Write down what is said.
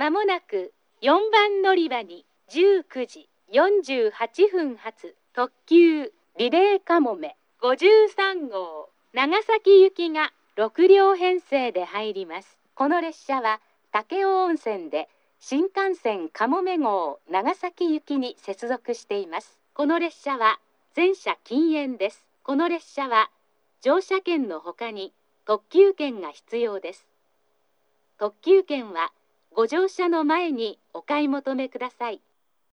まもなく4番乗り場に19時48分発特急リレーかもめ53号長崎行きが6両編成で入ります。この列車は武雄温泉で新幹線かもめ号長崎行きに接続しています。この列車は全車禁煙です。この列車は乗車券のほかに特急券が必要です。特急券はご乗車の前にお買い求めください。